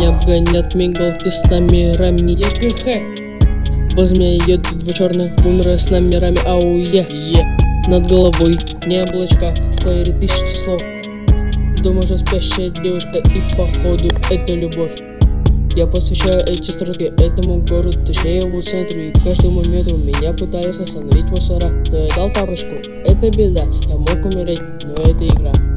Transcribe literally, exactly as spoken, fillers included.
обгонят мигалки с номерами ЕГХ. Возле меня едут два черных бумера с номерами АУЕ. Над головой не облачка, в плеере тысячи слов. Дома же спящая девушка, и походу это любовь. Я посвящаю эти строки этому городу, точнее его центру, и каждому метру меня пытались остановить мусора. Но я дал тапочку, это беда, я мог умереть, но это игра.